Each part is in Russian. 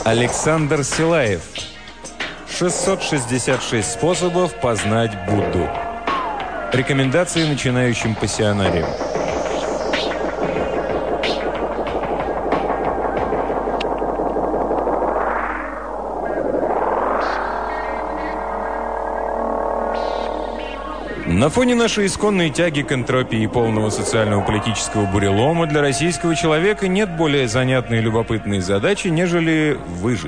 Александр Силаев. 666 способов познать Будду. Рекомендации начинающим пассионариям. На фоне нашей исконной тяги к энтропии и полного социально-политического бурелома для российского человека нет более занятной и любопытной задачи, нежели выжить.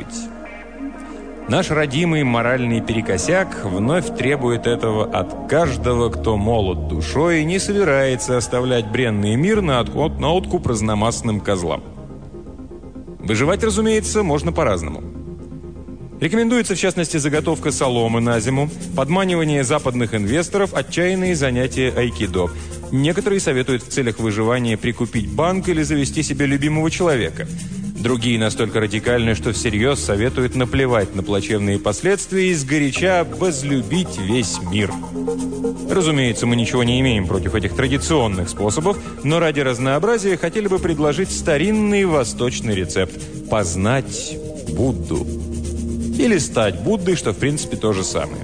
Наш родимый моральный перекосяк вновь требует этого от каждого, кто молод душой и не собирается оставлять бренный мир на откуп разномастным козлам. Выживать, разумеется, можно по-разному. Рекомендуется, в частности, заготовка соломы на зиму, подманивание западных инвесторов, отчаянные занятия айкидо. Некоторые советуют в целях выживания прикупить банк или завести себе любимого человека. Другие настолько радикальны, что всерьез советуют наплевать на плачевные последствия и сгоряча возлюбить весь мир. Разумеется, мы ничего не имеем против этих традиционных способов, но ради разнообразия хотели бы предложить старинный восточный рецепт – познать Будду. Или стать Буддой, что в принципе то же самое.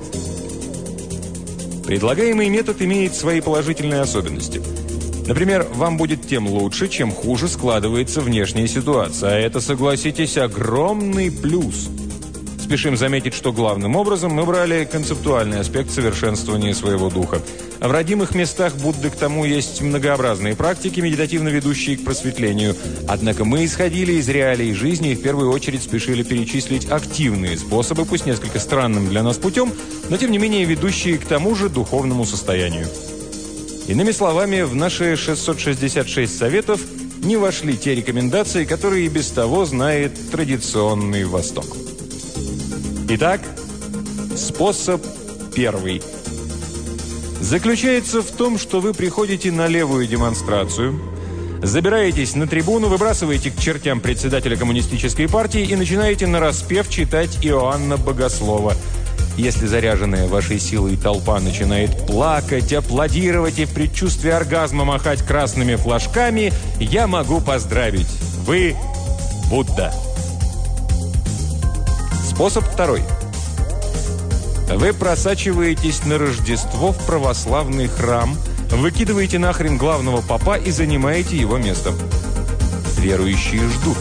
Предлагаемый метод имеет свои положительные особенности. Например, вам будет тем лучше, чем хуже складывается внешняя ситуация. А это, согласитесь, огромный плюс. Спешим заметить, что главным образом мы брали концептуальный аспект совершенствования своего духа. В родимых местах Будды к тому есть многообразные практики, медитативно ведущие к просветлению. Однако мы исходили из реалий жизни и в первую очередь спешили перечислить активные способы, пусть несколько странным для нас путем, но тем не менее ведущие к тому же духовному состоянию. Иными словами, в наши 666 советов не вошли те рекомендации, которые и без того знает традиционный Восток. Итак, способ первый. Заключается в том, что вы приходите на левую демонстрацию, забираетесь на трибуну, выбрасываете к чертям председателя коммунистической партии и начинаете нараспев читать Иоанна Богослова. Если заряженная вашей силой толпа начинает плакать, аплодировать и в предчувствии оргазма махать красными флажками, я могу поздравить. Вы Будда. Способ второй. Вы просачиваетесь на Рождество в православный храм, выкидываете нахрен главного попа и занимаете его место. Верующие ждут.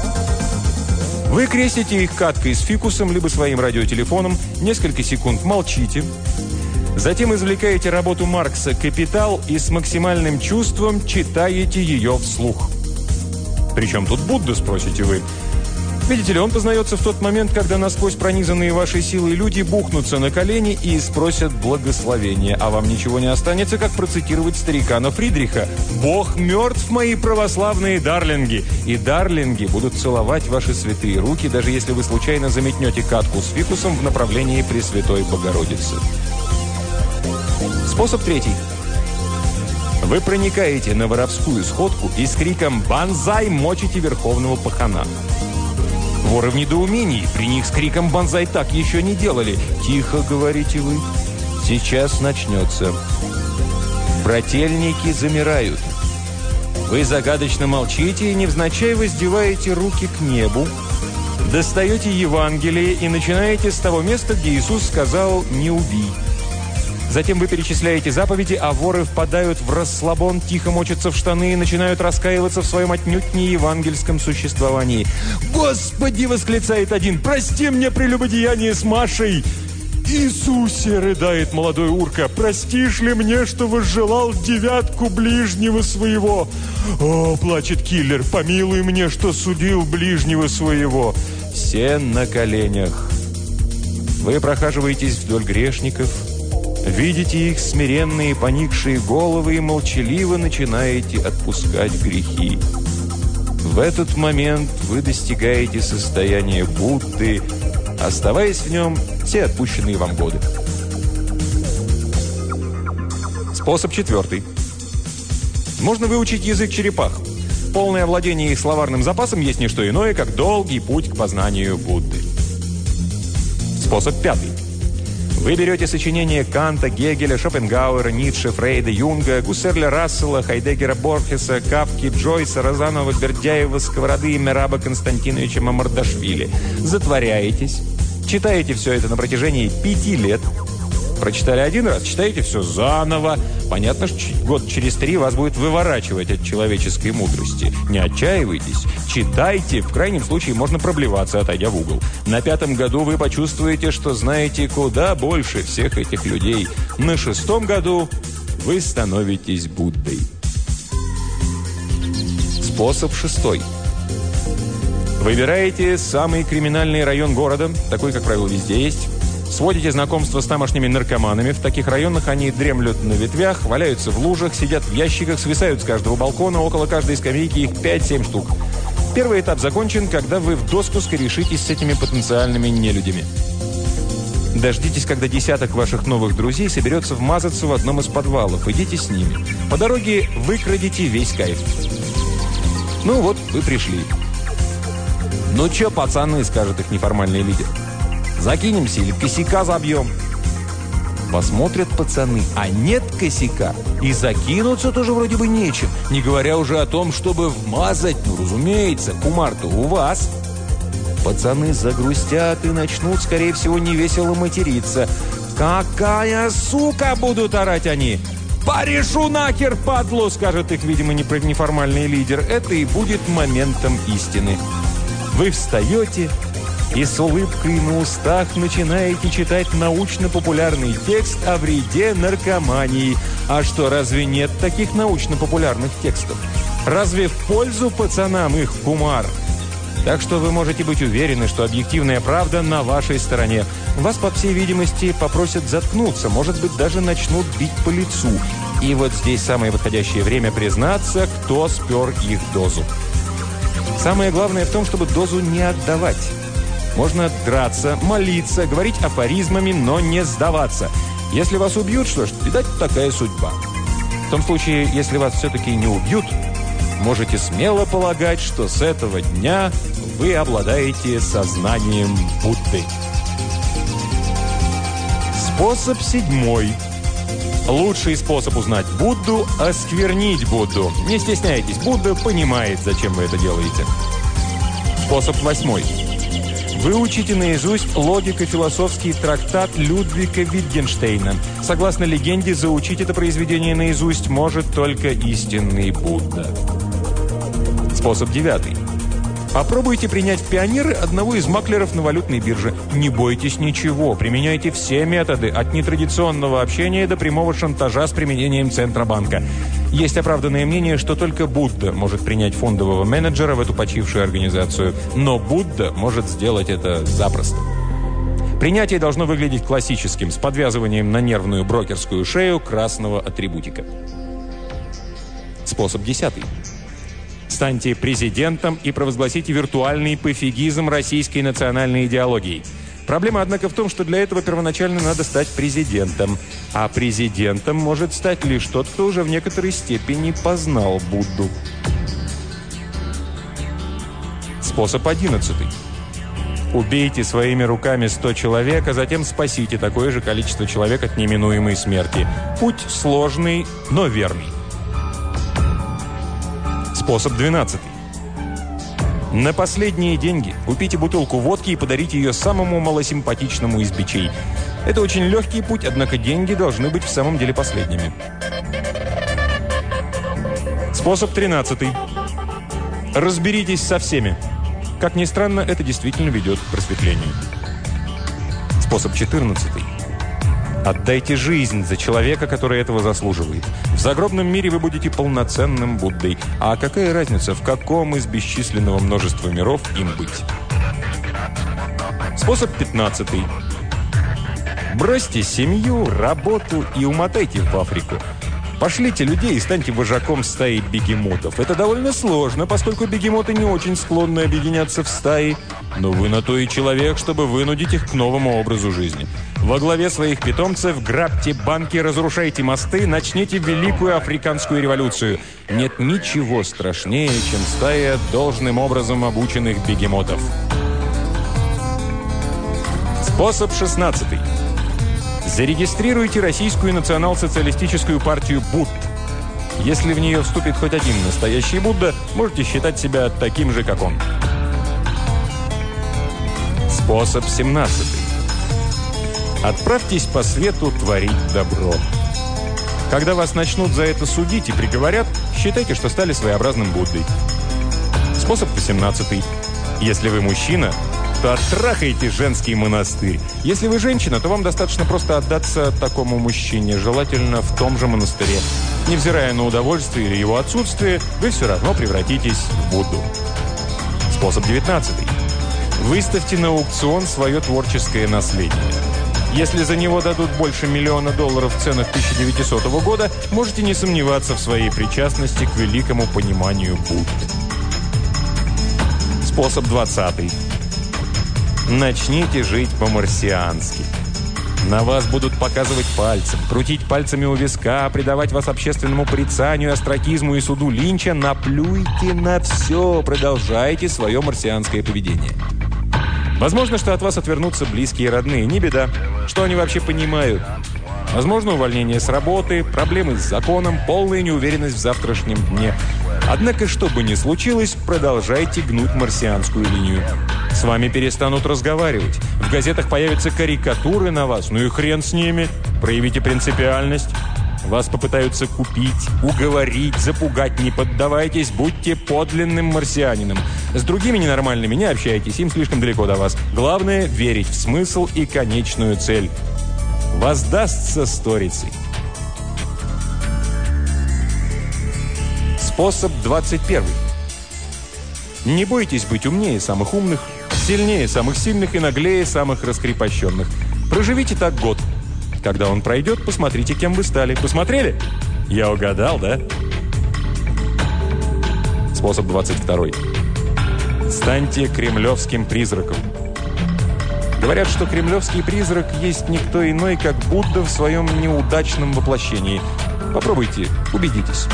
Вы крестите их каткой с фикусом, либо своим радиотелефоном, несколько секунд молчите, затем извлекаете работу Маркса «Капитал» и с максимальным чувством читаете ее вслух. Причем тут Будда, спросите вы? Видите ли, он познается в тот момент, когда насквозь пронизанные вашей силой люди бухнутся на колени и спросят благословения, а вам ничего не останется, как процитировать старикана Фридриха: «Бог мертв, мои православные дарлинги!» И дарлинги будут целовать ваши святые руки, даже если вы случайно заметнете катку с фикусом в направлении Пресвятой Богородицы. Способ третий. Вы проникаете на воровскую сходку и с криком «Банзай!» мочите верховного пахана. Воры в недоумении. При них с криком «Банзай» так еще не делали. «Тихо», говорите вы. «Сейчас начнется». Брательники замирают. Вы загадочно молчите и невзначай воздеваете руки к небу, достаете Евангелие и начинаете с того места, где Иисус сказал «Не убий». Затем вы перечисляете заповеди, а воры впадают в расслабон, тихо мочатся в штаны и начинают раскаиваться в своем отнюдь не евангельском существовании. «Господи!» — восклицает один. «Прости мне прелюбодеяние с Машей!» «Иисусе!» — рыдает молодой урка. «Простишь ли мне, что возжелал девятку ближнего своего?» «О!» — плачет киллер. «Помилуй мне, что судил ближнего своего!» Все на коленях. Вы прохаживаетесь вдоль грешников, видите их смиренные поникшие головы и молчаливо начинаете отпускать грехи. В этот момент вы достигаете состояния Будды, оставаясь в нем все отпущенные вам годы. Способ четвертый. Можно выучить язык черепах. Полное овладение их словарным запасом есть не что иное, как долгий путь к познанию Будды. Способ пятый. Вы берете сочинения Канта, Гегеля, Шопенгауэра, Ницше, Фрейда, Юнга, Гусерля Рассела, Хайдеггера, Борхеса, Кафки, Джойса, Розанова, Бердяева, Сковороды и Мераба Константиновича Мамардашвили. Затворяетесь, читаете все это на протяжении 5 лет. Прочитали один раз, читаете все заново. Понятно, что год через 3 вас будет выворачивать от человеческой мудрости. Не отчаивайтесь, читайте. В крайнем случае можно проблеваться, отойдя в угол. На 5-м году вы почувствуете, что знаете куда больше всех этих людей. На 6-м году вы становитесь Буддой. Способ 6. Выбираете самый криминальный район города, такой, как правило, везде есть. Сводите знакомство с тамошними наркоманами. В таких районах они дремлют на ветвях, валяются в лужах, сидят в ящиках, свисают с каждого балкона, около каждой скамейки их 5-7 штук. Первый этап закончен, когда вы в доску скорешитесь с этими потенциальными нелюдями. Дождитесь, когда десяток ваших новых друзей соберется вмазаться в одном из подвалов. Идите с ними. По дороге выкрадите весь кайф. Ну вот, вы пришли. «Ну чё, пацаны», — скажет их неформальный лидер. «Закинемся или косяка забьем?» Посмотрят пацаны, а нет косяка. И закинуться тоже вроде бы нечем. Не говоря уже о том, чтобы вмазать. Ну, разумеется, кумар-то у вас. Пацаны загрустят и начнут, скорее всего, невесело материться. «Какая сука!» — будут орать они. «Порешу нахер, падлу!» — скажет их, видимо, неформальный лидер. Это и будет моментом истины. Вы встаете и с улыбкой на устах начинаете читать научно-популярный текст о вреде наркомании. А что, разве нет таких научно-популярных текстов? Разве в пользу пацанам их кумар? Так что вы можете быть уверены, что объективная правда на вашей стороне. Вас, по всей видимости, попросят заткнуться, может быть, даже начнут бить по лицу. И вот здесь самое подходящее время признаться, кто спер их дозу. Самое главное в том, чтобы дозу не отдавать. Можно драться, молиться, говорить афоризмами, но не сдаваться. Если вас убьют, что ж, видать, такая судьба. В том случае, если вас все-таки не убьют, можете смело полагать, что с этого дня вы обладаете сознанием Будды. Способ 7. Лучший способ узнать Будду – осквернить Будду. Не стесняйтесь, Будда понимает, зачем вы это делаете. Способ 8. Выучите наизусть логико-философский трактат Людвига Витгенштейна. Согласно легенде, заучить это произведение наизусть может только истинный Будда. Способ 9. Попробуйте принять в пионеры одного из маклеров на валютной бирже. Не бойтесь ничего, применяйте все методы, от нетрадиционного общения до прямого шантажа с применением Центробанка. Есть оправданное мнение, что только Будда может принять фондового менеджера в эту почившую организацию. Но Будда может сделать это запросто. Принятие должно выглядеть классическим, с подвязыванием на нервную брокерскую шею красного атрибутика. Способ 10. Станьте президентом и провозгласите виртуальный пофигизм российской национальной идеологии. Проблема, однако, в том, что для этого первоначально надо стать президентом. А президентом может стать лишь тот, кто уже в некоторой степени познал Будду. Способ 11. Убейте своими руками 100 человек, а затем спасите такое же количество человек от неминуемой смерти. Путь сложный, но верный. Способ 12. На последние деньги купите бутылку водки и подарите ее самому малосимпатичному из бичей. Это очень легкий путь, однако деньги должны быть в самом деле последними. Способ 13. Разберитесь со всеми. Как ни странно, это действительно ведет к просветлению. Способ 14. Отдайте жизнь за человека, который этого заслуживает. В загробном мире вы будете полноценным Буддой. А какая разница, в каком из бесчисленного множества миров им быть? Способ 15. Бросьте семью, работу и умотайте в Африку. Пошлите людей и станьте вожаком стаи бегемотов. Это довольно сложно, поскольку бегемоты не очень склонны объединяться в стаи. Но вы на то и человек, чтобы вынудить их к новому образу жизни. Во главе своих питомцев грабьте банки, разрушайте мосты, начните великую африканскую революцию. Нет ничего страшнее, чем стая должным образом обученных бегемотов. Способ 16. Зарегистрируйте Российскую национал-социалистическую партию «Будд». Если в нее вступит хоть один настоящий Будда, можете считать себя таким же, как он. Способ 17. Отправьтесь по свету творить добро. Когда вас начнут за это судить и приговорят, считайте, что стали своеобразным Буддой. Способ 18. Если вы мужчина, то оттрахайте женский монастырь. Если вы женщина, то вам достаточно просто отдаться такому мужчине, желательно в том же монастыре. Невзирая на удовольствие или его отсутствие, вы все равно превратитесь в Будду. Способ 19. Выставьте на аукцион свое творческое наследие. Если за него дадут больше $1 миллиона в ценах 1900 года, можете не сомневаться в своей причастности к великому пониманию Будды. Способ 20. Начните жить по-марсиански. На вас будут показывать пальцем, крутить пальцами у виска, предавать вас общественному порицанию, остракизму и суду Линча. Наплюйте на все, продолжайте свое марсианское поведение. Возможно, что от вас отвернутся близкие и родные. Не беда. Что они вообще понимают? Возможно, увольнение с работы, проблемы с законом, полная неуверенность в завтрашнем дне. Однако, что бы ни случилось, продолжайте гнуть марсианскую линию. С вами перестанут разговаривать. В газетах появятся карикатуры на вас. Ну и хрен с ними. Проявите принципиальность. Вас попытаются купить, уговорить, запугать. Не поддавайтесь, будьте подлинным марсианином. С другими ненормальными не общайтесь, им слишком далеко до вас. Главное – верить в смысл и конечную цель. Воздастся сторицей. Способ 21. Не бойтесь быть умнее самых умных, сильнее самых сильных и наглее самых раскрепощенных. Проживите так год. Когда он пройдет, посмотрите, кем вы стали. Посмотрели? Я угадал, да? Способ 22. Станьте кремлевским призраком. Говорят, что кремлевский призрак есть никто иной, как Будда в своем неудачном воплощении. Попробуйте, убедитесь.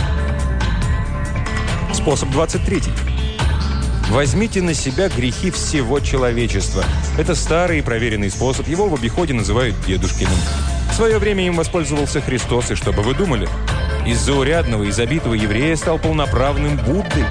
Способ 23. Возьмите на себя грехи всего человечества. Это старый и проверенный способ. Его в обиходе называют дедушкиным. В свое время им воспользовался Христос, и что бы вы думали? Из заурядного и забитого еврея стал полноправным Буддой.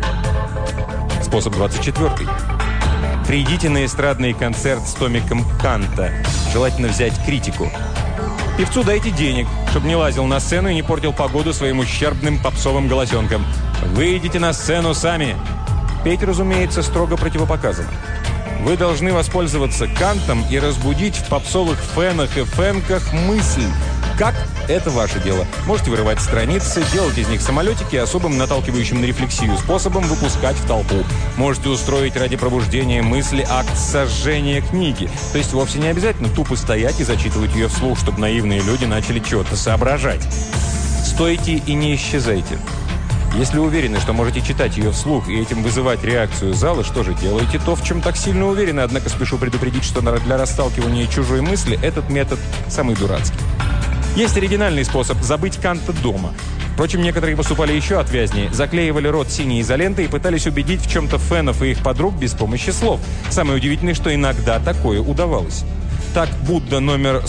Способ 24. Придите на эстрадный концерт с томиком Канта. Желательно взять критику. Певцу дайте денег, чтобы не лазил на сцену и не портил погоду своим ущербным попсовым голосенком. Выйдите на сцену сами. Петь, разумеется, строго противопоказано. Вы должны воспользоваться Кантом и разбудить в попсовых фенах и фенках мысль. Как? Это ваше дело. Можете вырывать страницы, делать из них самолетики особым наталкивающим на рефлексию способом выпускать в толпу. Можете устроить ради пробуждения мысли акт сожжения книги. То есть вовсе не обязательно тупо стоять и зачитывать ее вслух, чтобы наивные люди начали чего-то соображать. Стойте и не исчезайте. Если уверены, что можете читать ее вслух и этим вызывать реакцию зала, что же, делайте то, в чем так сильно уверены. Однако спешу предупредить, что для расталкивания чужой мысли этот метод самый дурацкий. Есть оригинальный способ – забыть Канта дома. Впрочем, некоторые поступали еще отвязнее. Заклеивали рот синей изолентой и пытались убедить в чем-то фенов и их подруг без помощи слов. Самое удивительное, что иногда такое удавалось. Так Будда номер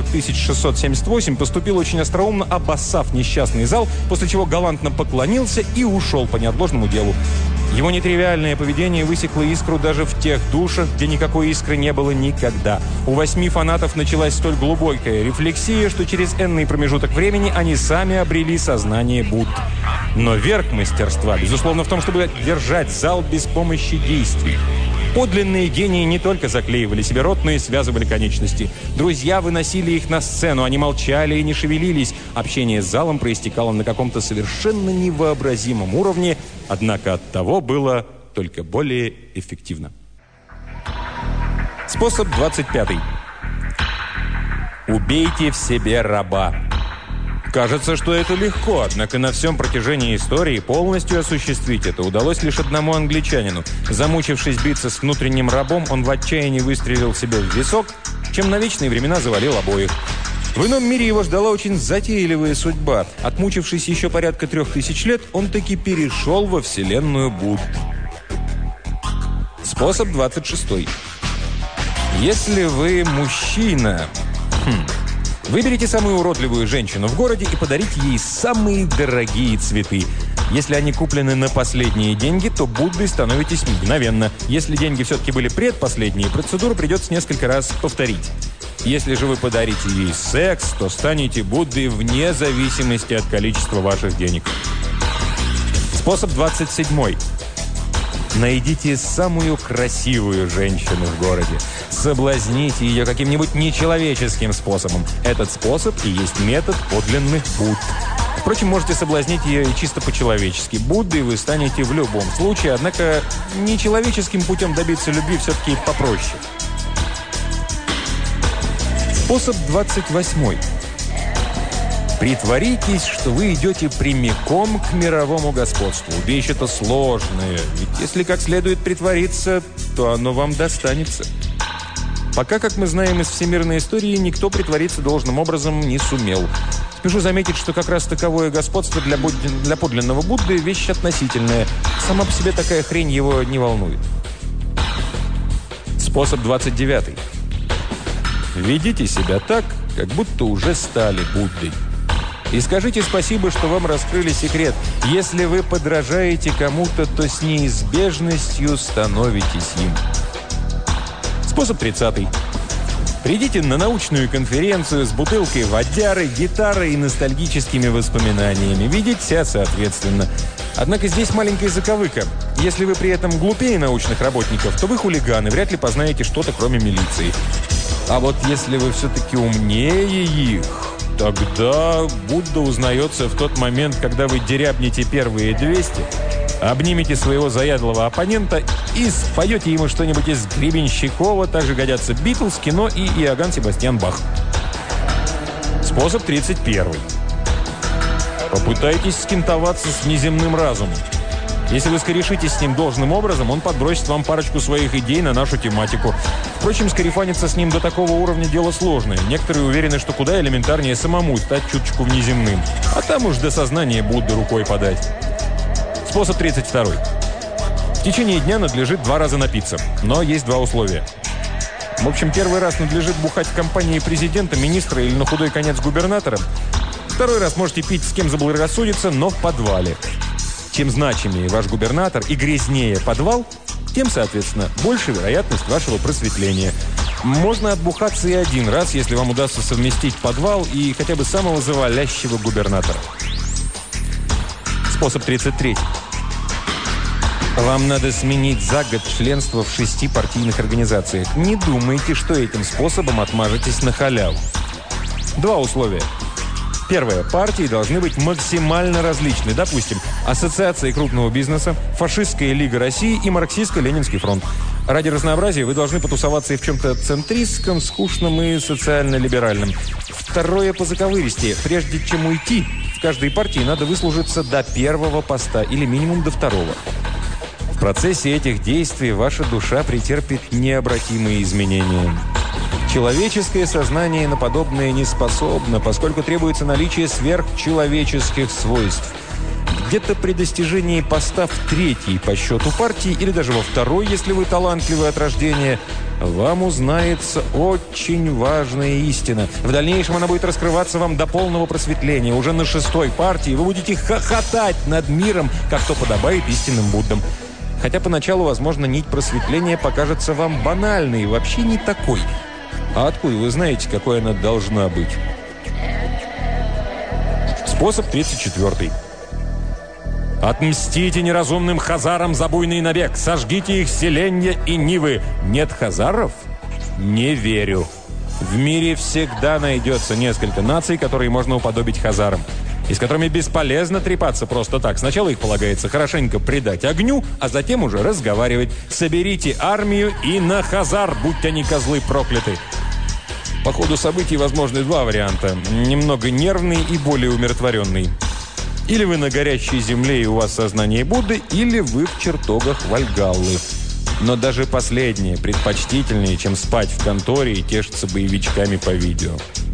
140678 поступил очень остроумно, обоссав несчастный зал, после чего галантно поклонился и ушел по неотложному делу. Его нетривиальное поведение высекло искру даже в тех душах, где никакой искры не было никогда. У 8 фанатов началась столь глубокая рефлексия, что через энный промежуток времени они сами обрели сознание Будды. Но верх мастерства, безусловно, в том, чтобы держать зал без помощи действий. Подлинные гении не только заклеивали себе рот, но и связывали конечности. Друзья выносили их на сцену, они молчали и не шевелились. Общение с залом проистекало на каком-то совершенно невообразимом уровне, однако оттого было только более эффективно. Способ 25. Убейте в себе раба. Кажется, что это легко, однако на всем протяжении истории полностью осуществить это удалось лишь одному англичанину. Замучившись биться с внутренним рабом, он в отчаянии выстрелил себе в висок, чем на вечные времена завалил обоих. В ином мире его ждала очень затейливая судьба. Отмучившись еще порядка 3000 лет, он таки перешел во вселенную Будды. Способ 26. Если вы мужчина... Выберите самую уродливую женщину в городе и подарите ей самые дорогие цветы. Если они куплены на последние деньги, то Буддой становитесь мгновенно. Если деньги все-таки были предпоследние, процедуру придется несколько раз повторить. Если же вы подарите ей секс, то станете Буддой вне зависимости от количества ваших денег. Способ 27. Найдите самую красивую женщину в городе. Соблазните ее каким-нибудь нечеловеческим способом. Этот способ и есть метод подлинных Будд. Впрочем, можете соблазнить ее и чисто по-человечески. Буддой вы станете в любом случае, однако нечеловеческим путем добиться любви все-таки попроще. Способ 28. Притворитесь, что вы идете прямиком к мировому господству. Вещь это сложная, ведь если как следует притвориться, то оно вам достанется. Пока, как мы знаем из всемирной истории, никто притвориться должным образом не сумел. Спешу заметить, что как раз таковое господство для подлинного Будды – вещь относительная. Сама по себе такая хрень его не волнует. Способ 29. Ведите себя так, как будто уже стали Буддой. И скажите спасибо, что вам раскрыли секрет. Если вы подражаете кому-то, то с неизбежностью становитесь им. Способ 30. Придите на научную конференцию с бутылкой водяры, гитарой и ностальгическими воспоминаниями. Ведите себя соответственно. Однако здесь маленькая заковыка. Если вы при этом глупее научных работников, то вы хулиганы, вряд ли познаете что-то, кроме милиции. А вот если вы все-таки умнее их, тогда Будда узнается в тот момент, когда вы дерябнете первые 200, обнимете своего заядлого оппонента и споете ему что-нибудь из Гребенщикова. Также годятся Битлз, кино и Иоганн Себастьян Бах. Способ 31. Попытайтесь скинтоваться с неземным разумом. Если вы скорешитесь с ним должным образом, он подбросит вам парочку своих идей на нашу тематику. Впрочем, скарифаниться с ним до такого уровня дело сложное. Некоторые уверены, что куда элементарнее самому стать чуточку внеземным. А там уж до сознания Будды рукой подать. Способ 32. В течение дня надлежит 2 раза напиться. Но есть 2 условия. В общем, первый раз надлежит бухать в компании президента, министра или на худой конец губернатора. Второй раз можете пить с кем заблагорассудится, но в подвале. Чем значимее ваш губернатор и грязнее подвал, тем, соответственно, больше вероятность вашего просветления. Можно отбухаться и 1 раз, если вам удастся совместить подвал и хотя бы самого завалящего губернатора. Способ 33. Вам надо сменить за год членство в 6 партийных организациях. Не думайте, что этим способом отмажетесь на халяву. 2 условия. Первое. Партии должны быть максимально различны. Допустим, Ассоциация крупного бизнеса, Фашистская лига России и Марксистско-Ленинский фронт. Ради разнообразия вы должны потусоваться и в чем-то центристском, скучном и социально-либеральном. Второе по заковыристее. Прежде чем уйти, в каждой партии надо выслужиться до 1-го поста или минимум до 2-го. В процессе этих действий ваша душа претерпит необратимые изменения. Человеческое сознание на подобное не способно, поскольку требуется наличие сверхчеловеческих свойств. Где-то при достижении поста в 3-й по счету партии или даже во 2-й, если вы талантливы от рождения, вам узнается очень важная истина. В дальнейшем она будет раскрываться вам до полного просветления. Уже на 6-й партии вы будете хохотать над миром, как то подобает истинным Буддам. Хотя поначалу, возможно, нить просветления покажется вам банальной и вообще не такой. А откуда вы знаете, какой она должна быть? Способ 34. Отмстите неразумным хазарам за буйный набег. Сожгите их селенья и нивы. Нет хазаров? Не верю. В мире всегда найдется несколько наций, которые можно уподобить хазарам. И с которыми бесполезно трепаться просто так. Сначала их полагается хорошенько предать огню, а затем уже разговаривать. Соберите армию и на хазар, будь они козлы прокляты. По ходу событий возможны 2 варианта. Немного нервный и более умиротворенный. Или вы на горящей земле и у вас сознание Будды, или вы в чертогах Вальгаллы. Но даже последнее предпочтительнее, чем спать в конторе и тешиться боевичками по видео.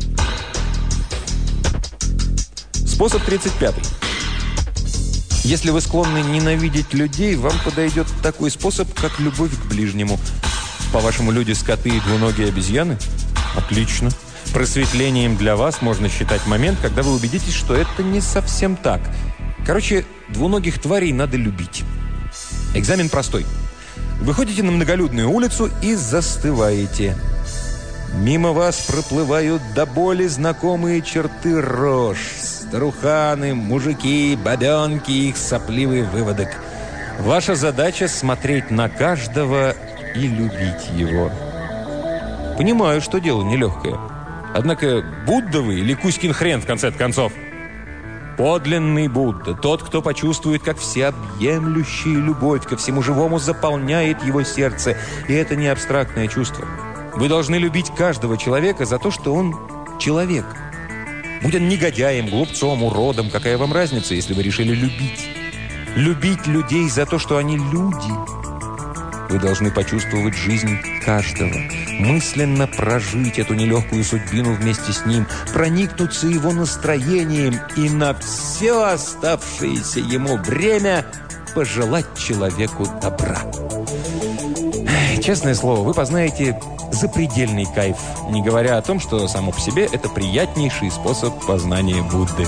Способ 35. Если вы склонны ненавидеть людей, вам подойдет такой способ, как любовь к ближнему. По-вашему, люди, скоты и двуногие обезьяны? Отлично. Просветлением для вас можно считать момент, когда вы убедитесь, что это не совсем так. Короче, двуногих тварей надо любить. Экзамен простой. Выходите на многолюдную улицу и застываете. Мимо вас проплывают до боли знакомые черты рож. Старуханы, мужики, бабенки и их сопливый выводок. Ваша задача – смотреть на каждого и любить его. Понимаю, что дело нелегкое. Однако Будда вы или Кузькин хрен в конце концов? Подлинный Будда, тот, кто почувствует, как всеобъемлющая любовь ко всему живому заполняет его сердце. И это не абстрактное чувство. Вы должны любить каждого человека за то, что он человек. Будь он негодяем, глупцом, уродом, какая вам разница, если вы решили любить? Любить людей за то, что они люди. Вы должны почувствовать жизнь каждого, мысленно прожить эту нелегкую судьбину вместе с ним, проникнуться его настроением и на все оставшееся ему время пожелать человеку добра. Честное слово, вы познаете запредельный кайф, не говоря о том, что само по себе это приятнейший способ познания Будды.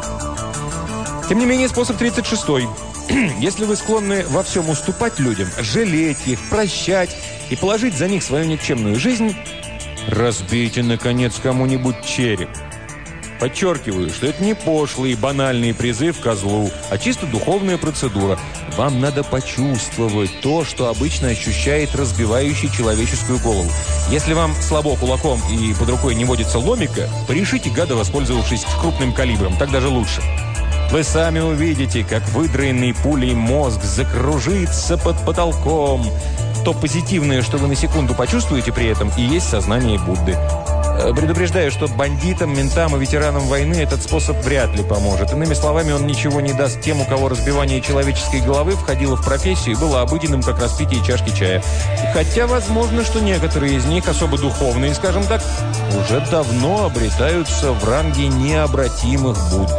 Тем не менее, способ 36-й. Если вы склонны во всем уступать людям, жалеть их, прощать и положить за них свою никчемную жизнь, разбейте, наконец, кому-нибудь череп. Подчеркиваю, что это не пошлый и банальный призыв к козлу, а чисто духовная процедура. Вам надо почувствовать то, что обычно ощущает разбивающий человеческую голову. Если вам слабо кулаком и под рукой не водится ломика, порешите гада, воспользовавшись крупным калибром, так даже лучше. Вы сами увидите, как выдраенный пулей мозг закружится под потолком. То позитивное, что вы на секунду почувствуете при этом, и есть сознание Будды. Предупреждаю, что бандитам, ментам и ветеранам войны этот способ вряд ли поможет. Иными словами, он ничего не даст тем, у кого разбивание человеческой головы входило в профессию и было обыденным, как распитие чашки чая. Хотя, возможно, что некоторые из них, особо духовные, скажем так, уже давно обретаются в ранге необратимых Будд.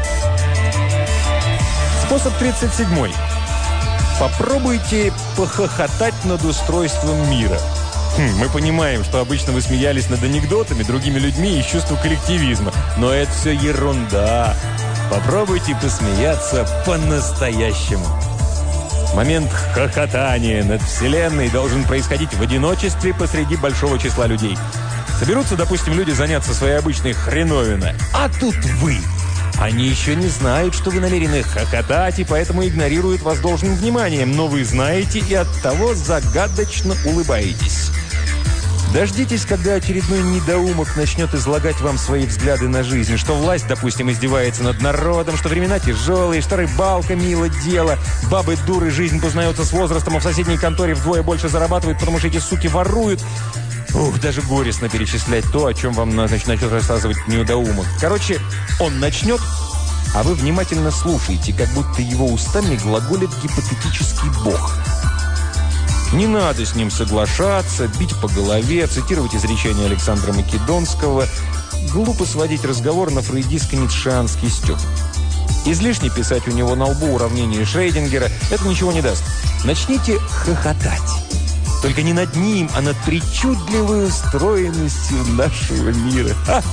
Способ 37. Попробуйте похохотать над устройством мира. Мы понимаем, что обычно вы смеялись над анекдотами, другими людьми из чувства коллективизма. Но это все ерунда. Попробуйте посмеяться по-настоящему. Момент хохотания над Вселенной должен происходить в одиночестве посреди большого числа людей. Соберутся, допустим, люди заняться своей обычной хреновиной. А тут вы. Они еще не знают, что вы намерены хохотать, и поэтому игнорируют вас должным вниманием. Но вы знаете и оттого загадочно улыбаетесь. Дождитесь, когда очередной недоумок начнет излагать вам свои взгляды на жизнь. Что власть, допустим, издевается над народом, что времена тяжелые, что рыбалка мило дело, бабы дуры, жизнь познается с возрастом, а в соседней конторе вдвое больше зарабатывают, потому что эти суки воруют. Ух, даже горестно перечислять то, о чем вам начнет рассказывать недоумок. Короче, он начнет, а вы внимательно слушаете, как будто его устами глаголит гипотетический бог. Не надо с ним соглашаться, бить по голове, цитировать изречения Александра Македонского. Глупо сводить разговор на фрейдистско-ницшеанский стёб. Излишне писать у него на лбу уравнение Шрёдингера – это ничего не даст. Начните хохотать. Только не над ним, а над причудливой устроенностью нашего мира.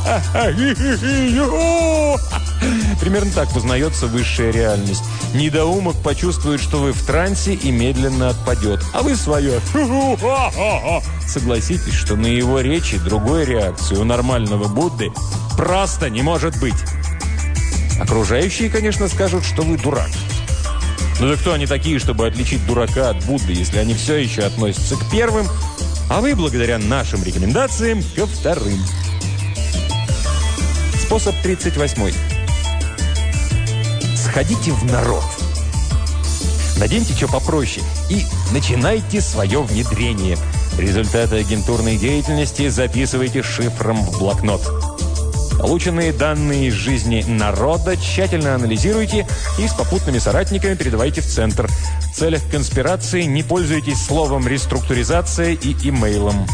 Примерно так познается высшая реальность. Недоумок почувствует, что вы в трансе, и медленно отпадет. А вы свое. Согласитесь, что на его речи другой реакции у нормального Будды просто не может быть. Окружающие, конечно, скажут, что вы дурак. Ну да кто они такие, чтобы отличить дурака от Будды, если они все еще относятся к первым, а вы, благодаря нашим рекомендациям, ко вторым? Способ 38. Сходите в народ. Наденьте что попроще и начинайте свое внедрение. Результаты агентурной деятельности записывайте шифром в блокнот. Полученные данные из жизни народа тщательно анализируйте и с попутными соратниками передавайте в центр. В целях конспирации не пользуйтесь словом «реструктуризация» и имейлом.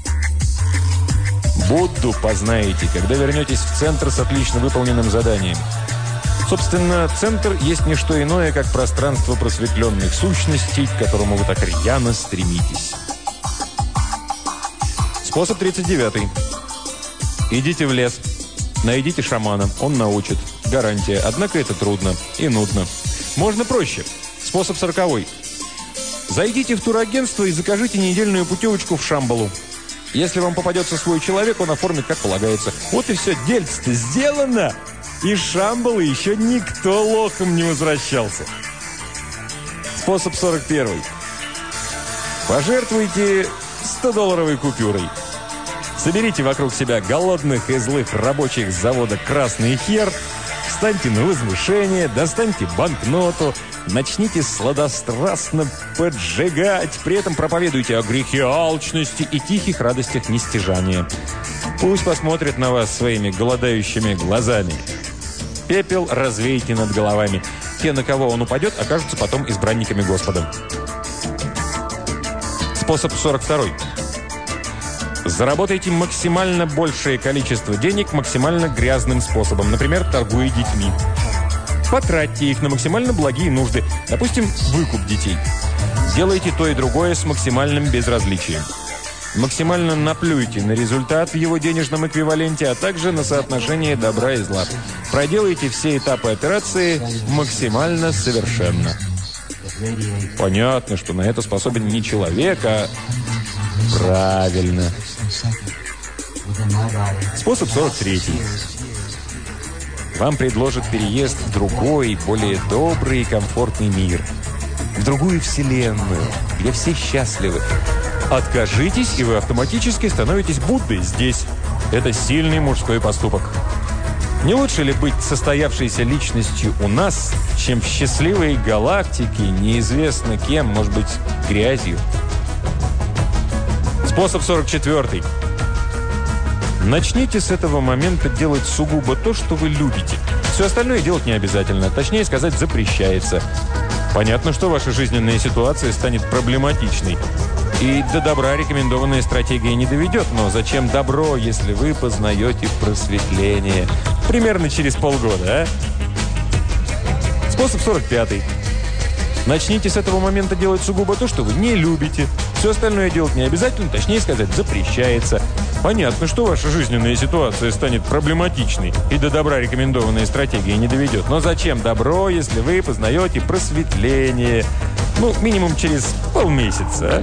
Будду познаете, когда вернетесь в центр с отлично выполненным заданием. Собственно, центр есть не что иное, как пространство просветленных сущностей, к которому вы так рьяно стремитесь. Способ 39. Идите в лес. Найдите шамана. Он научит. Гарантия. Однако это трудно и нудно. Можно проще. Способ 40. Зайдите в турагентство и закажите недельную путевочку в Шамбалу. Если вам попадется свой человек, он оформит как полагается. Вот и все. Дельце-то сделано. Из Шамбалы еще никто лохом не возвращался. Способ 41. Пожертвуйте $100 купюрой. Соберите вокруг себя голодных и злых рабочих завода «Красный хер», встаньте на возвышение, достаньте банкноту, начните сладострастно поджигать, при этом проповедуйте о грехе алчности и тихих радостях нестяжания. Пусть посмотрят на вас своими голодающими глазами. Пепел развейте над головами. Те, на кого он упадет, окажутся потом избранниками Господа. Способ 42. Заработайте максимально большее количество денег максимально грязным способом, например, торгуя детьми. Потратьте их на максимально благие нужды, допустим, выкуп детей. Делайте то и другое с максимальным безразличием. Максимально наплюйте на результат в его денежном эквиваленте, а также на соотношение добра и зла. Проделайте все этапы операции максимально совершенно. Понятно, что на это способен не человек, а... Правильно. Способ 43. Вам предложат переезд в другой, более добрый и комфортный мир. В другую вселенную, где все счастливы. Откажитесь, и вы автоматически становитесь Буддой здесь. Это сильный мужской поступок. Не лучше ли быть состоявшейся личностью у нас, чем в счастливой галактике, неизвестно кем, может быть, грязью? Способ 44. Начните с этого момента делать сугубо то, что вы любите. Все остальное делать не обязательно. Точнее сказать, запрещается. Понятно, что ваша жизненная ситуация станет проблематичной. И до добра рекомендованная стратегия не доведет. Но зачем добро, если вы познаете просветление? Примерно через полгода, а? Способ 45. Начните с этого момента делать сугубо то, что вы не любите. Все остальное делать не обязательно, точнее сказать, запрещается. Понятно, что ваша жизненная ситуация станет проблематичной, и до добра рекомендованная стратегия не доведет. Но зачем добро, если вы познаете просветление? Ну, минимум через полмесяца, а?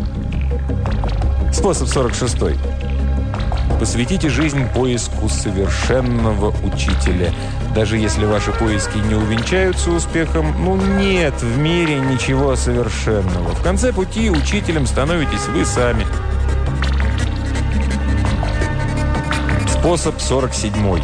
Способ 46. Посвятите жизнь поиску совершенного учителя. Даже если ваши поиски не увенчаются успехом, нет в мире ничего совершенного. В конце пути учителем становитесь вы сами. Способ 47.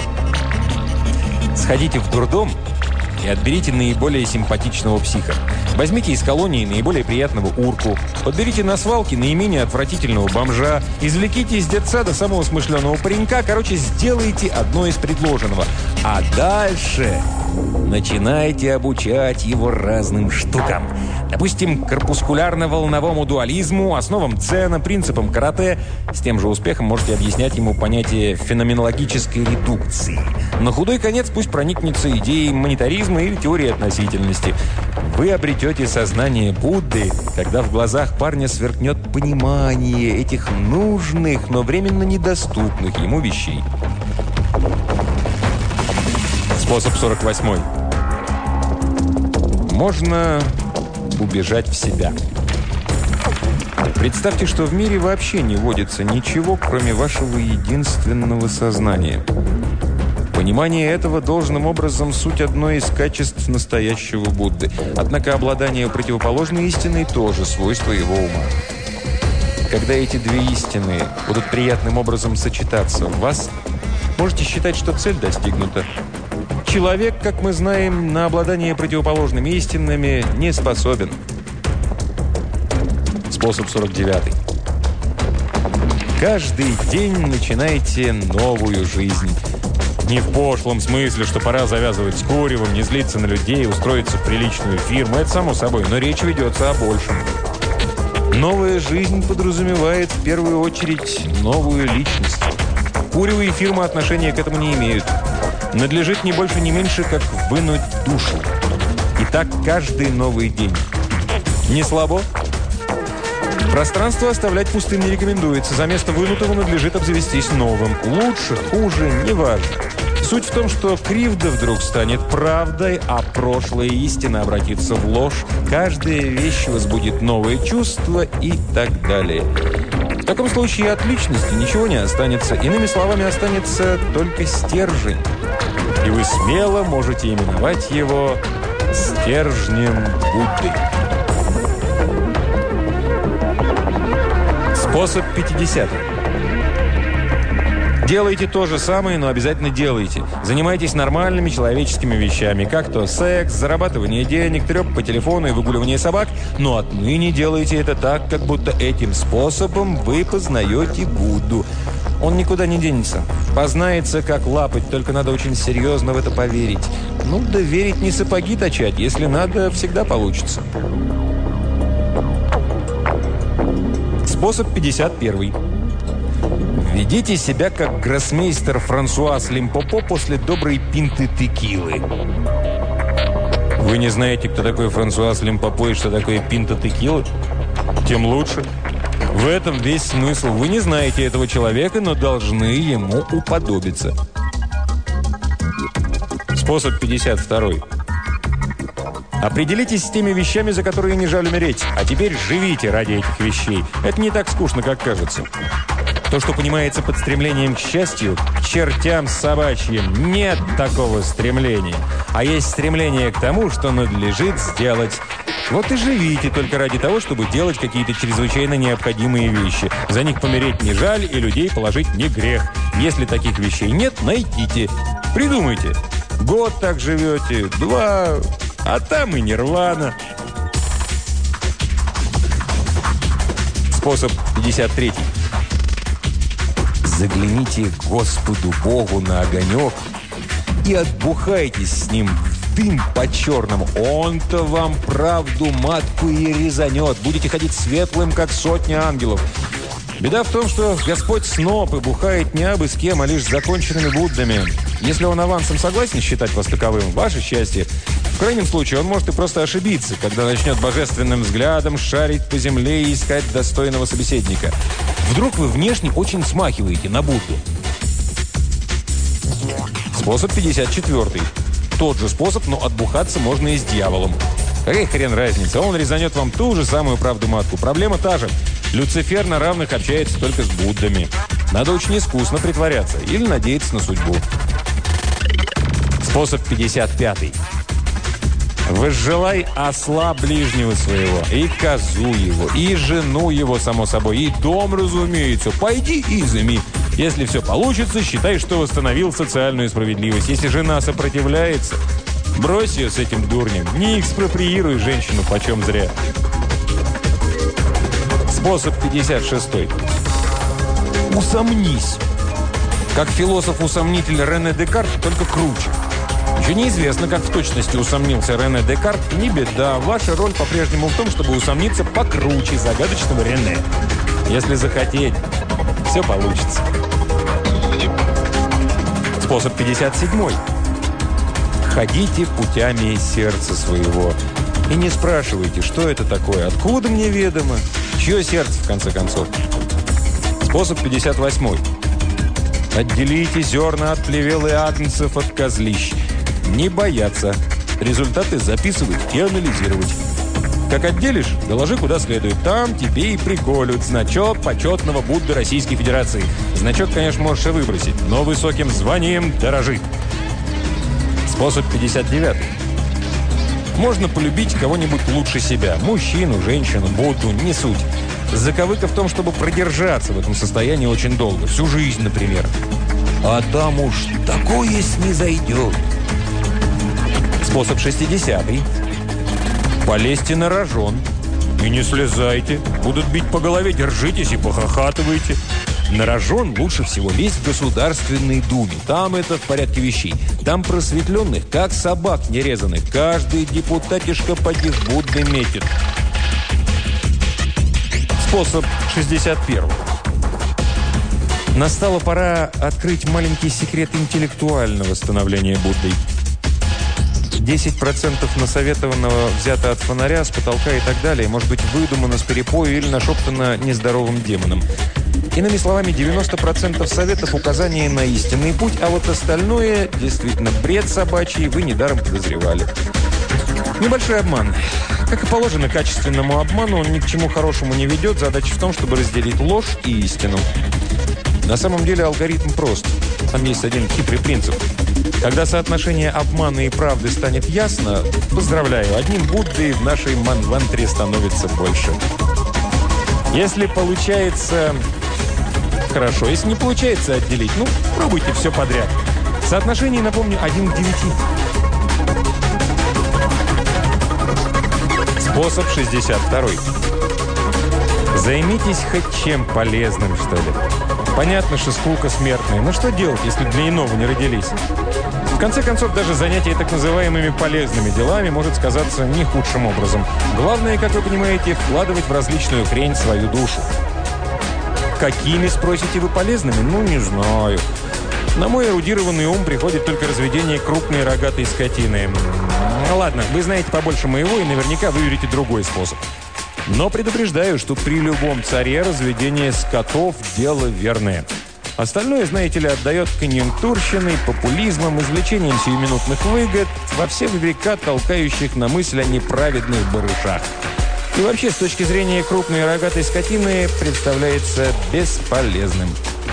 Сходите в дурдом и отберите наиболее симпатичного психа. Возьмите из колонии наиболее приятного урку. Подберите на свалке наименее отвратительного бомжа. Извлеките из детсада самого смышленого паренька. Короче, сделайте одно из предложенного. А дальше начинайте обучать его разным штукам. Допустим, корпускулярно-волновому дуализму, основам дзена, принципам карате. С тем же успехом можете объяснять ему понятие феноменологической редукции. На худой конец пусть проникнется идеей монетаризма или теории относительности. Вы обретете сознание Будды, когда в глазах парня сверкнет понимание этих нужных, но временно недоступных ему вещей. Способ 48. Можно убежать в себя. Представьте, что в мире вообще не водится ничего, кроме вашего единственного сознания. Понимание этого должным образом суть одно из качеств настоящего Будды. Однако обладание противоположной истиной тоже свойство его ума. Когда эти две истины будут приятным образом сочетаться в вас, можете считать, что цель достигнута. Человек, как мы знаем, на обладание противоположными истинами не способен. Способ 49. Каждый день начинайте новую жизнь. Не в пошлом смысле, что пора завязывать с куревом, не злиться на людей, устроиться в приличную фирму. Это само собой, но речь ведется о большем. Новая жизнь подразумевает в первую очередь новую личность. Курево и фирма отношения к этому не имеют. Надлежит не больше, не меньше, как вынуть душу. И так каждый новый день. Не слабо? Пространство оставлять пустым не рекомендуется. За место вынутого надлежит обзавестись новым. Лучше, хуже, неважно. Суть в том, что кривда вдруг станет правдой, а прошлая истина обратится в ложь. Каждая вещь возбудит новые чувства и так далее. В таком случае от личности ничего не останется. Иными словами, останется только стержень. И вы смело можете именовать его стержнем Будды. Способ 50. Делайте то же самое, но обязательно делайте. Занимайтесь нормальными человеческими вещами, как то секс, зарабатывание денег, трёп по телефону и выгуливание собак, но отныне делайте это так, как будто этим способом вы познаете Будду. Он никуда не денется. Познается, как лапать, только надо очень серьезно в это поверить. Ну, да верить не сапоги точать. Если надо, всегда получится. Способ 51. Ведите себя, как гроссмейстер Франсуаз Лимпопо после доброй пинты текилы. Вы не знаете, кто такой Франсуаз Лимпопо и что такое пинта текилы? Тем лучше. В этом весь смысл. Вы не знаете этого человека, но должны ему уподобиться. Способ 52. Определитесь с теми вещами, за которые не жаль умереть. А теперь живите ради этих вещей. Это не так скучно, как кажется. То, что понимается под стремлением к счастью, к чертям собачьим, нет такого стремления. А есть стремление к тому, что надлежит сделать. Вот и живите только ради того, чтобы делать какие-то чрезвычайно необходимые вещи. За них помереть не жаль, и людей положить не грех. Если таких вещей нет, найдите. Придумайте. Год так живете, 2, а там и нирвана. Способ 53. Загляните к Господу Богу на огонек и отбухайтесь с Ним в дым по-черному. Он-то вам правду матку и резанет. Будете ходить светлым, как сотня ангелов. Беда в том, что Господь сноп и бухает не абы с кем, а лишь с законченными Буддами. Если он авансом согласен считать вас таковым, ваше счастье. В крайнем случае, он может и просто ошибиться, когда начнет божественным взглядом шарить по земле и искать достойного собеседника. Вдруг вы внешне очень смахиваете на Будду. Способ 54. Тот же способ, но отбухаться можно и с дьяволом. Какая хрен разница? Он резанет вам ту же самую правду матку. Проблема та же. Люцифер на равных общается только с Буддами. Надо очень искусно притворяться или надеяться на судьбу. Способ 55. Возжелай осла ближнего своего, и козу его, и жену его, само собой, и дом, разумеется. Пойди изыми. Если все получится, считай, что восстановил социальную справедливость. Если жена сопротивляется, брось ее с этим дурнем. Не экспроприируй женщину почем зря. Способ 56. Усомнись. Как философ-усомнитель Рене Декарт, только круче. Еще неизвестно, как в точности усомнился Рене Декарт. Не беда, ваша роль по-прежнему в том, чтобы усомниться покруче загадочного Рене. Если захотеть, все получится. Способ 57. Ходите путями сердца своего. И не спрашивайте, что это такое, откуда мне ведомо, чье сердце, в конце концов. Способ 58. Отделите зерна от плевел и агнцев от козлищ. Не бояться. Результаты записывать и анализировать. Как отделишь, доложи куда следует. Там тебе и приколют значок почетного Будды Российской Федерации. Значок, конечно, можешь и выбросить, но высоким званием дорожи. Способ 59. Можно полюбить кого-нибудь лучше себя. Мужчину, женщину, Будду, не суть. Заковыка в том, чтобы продержаться в этом состоянии очень долго. Всю жизнь, например. А там уж такое снизойдет. Способ 60. Полезьте на рожон. И не слезайте. Будут бить по голове, держитесь и похохатывайте. На рожон лучше всего лезть в Государственной Думе. Там это в порядке вещей. Там просветленных, как собак нерезанных. Каждый депутатишка поди в Будды метит. Способ 61. Настала пора открыть маленький секрет интеллектуального становления Буддой. 10% насоветованного взято от фонаря, с потолка и так далее. Может быть, выдумано с перепою или нашептано нездоровым демоном. Иными словами, 90% советов – указания на истинный путь, а вот остальное – действительно бред собачий, вы недаром подозревали. Небольшой обман. Как и положено качественному обману, он ни к чему хорошему не ведет. Задача в том, чтобы разделить ложь и истину. На самом деле алгоритм прост. Там есть один хитрый принцип. Когда соотношение обмана и правды станет ясно, поздравляю, одним Буддой в нашей манвантре становится больше. Если получается... Хорошо, если не получается отделить, пробуйте все подряд. Соотношение, напомню, 1 к 9. Способ 62. Займитесь хоть чем полезным, что ли. Понятно, что скука смертная, но что делать, если для иного не родились? В конце концов, даже занятие так называемыми полезными делами может сказаться не худшим образом. Главное, как вы понимаете, вкладывать в различную хрень свою душу. Какими, спросите вы, полезными? Не знаю. На мой эрудированный ум приходит только разведение крупной рогатой скотины. Ладно, вы знаете побольше моего и наверняка выберете другой способ. Но предупреждаю, что при любом царе разведение скотов – дело верное. Остальное, знаете ли, отдает конъюнктурщиной, популизмом, извлечением сиюминутных выгод, во все века толкающих на мысль о неправедных барышах. И вообще, с точки зрения крупной рогатой скотины, представляется бесполезным.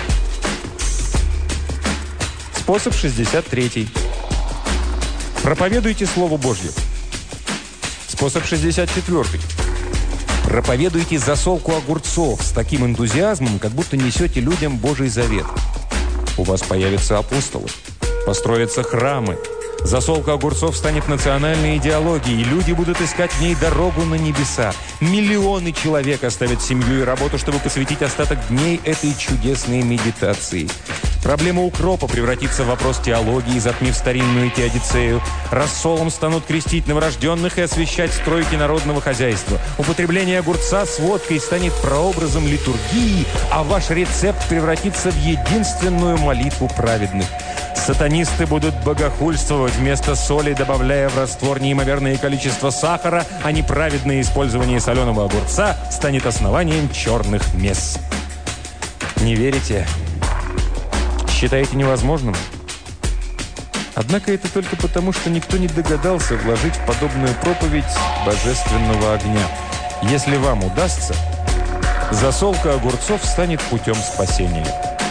Способ 63. Проповедуйте Слово Божье. Способ 64. Проповедуйте засолку огурцов с таким энтузиазмом, как будто несете людям Божий завет. У вас появятся апостолы, построятся храмы. Засолка огурцов станет национальной идеологией, и люди будут искать в ней дорогу на небеса. Миллионы человек оставят семью и работу, чтобы посвятить остаток дней этой чудесной медитации. Проблема укропа превратится в вопрос теологии, затмив старинную теодицею. Рассолом станут крестить новорожденных и освящать стройки народного хозяйства. Употребление огурца с водкой станет прообразом литургии, а ваш рецепт превратится в единственную молитву праведных. Сатанисты будут богохульствовать, вместо соли добавляя в раствор неимоверное количество сахара, а неправедное использование соленого огурца станет основанием черных месс. Не верите? Считаете невозможным? Однако это только потому, что никто не догадался вложить в подобную проповедь божественного огня. Если вам удастся, засолка огурцов станет путем спасения.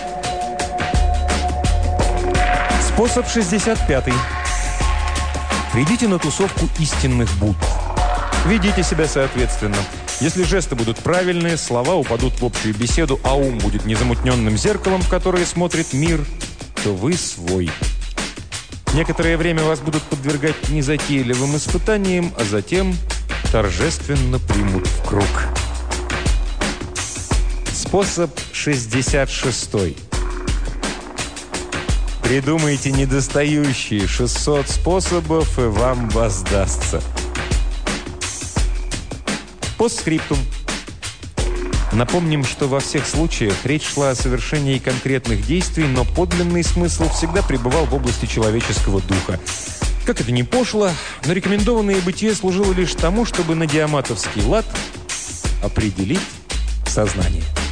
Способ 65. Придите на тусовку истинных Будд. Ведите себя соответственно. Если жесты будут правильные, слова упадут в общую беседу, а ум будет незамутненным зеркалом, в которое смотрит мир, то вы свой. Некоторое время вас будут подвергать незатейливым испытаниям, а затем торжественно примут в круг. Способ 66. Придумайте недостающие 600 способов, и вам воздастся. Постскриптум. Напомним, что во всех случаях речь шла о совершении конкретных действий, но подлинный смысл всегда пребывал в области человеческого духа. Как это ни пошло, но рекомендованное бытие служило лишь тому, чтобы на диаматовский лад определить сознание.